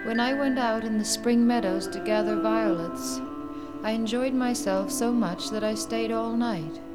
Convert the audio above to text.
When I went out in the spring meadows to gather violets, I enjoyed myself so much that I stayed all night.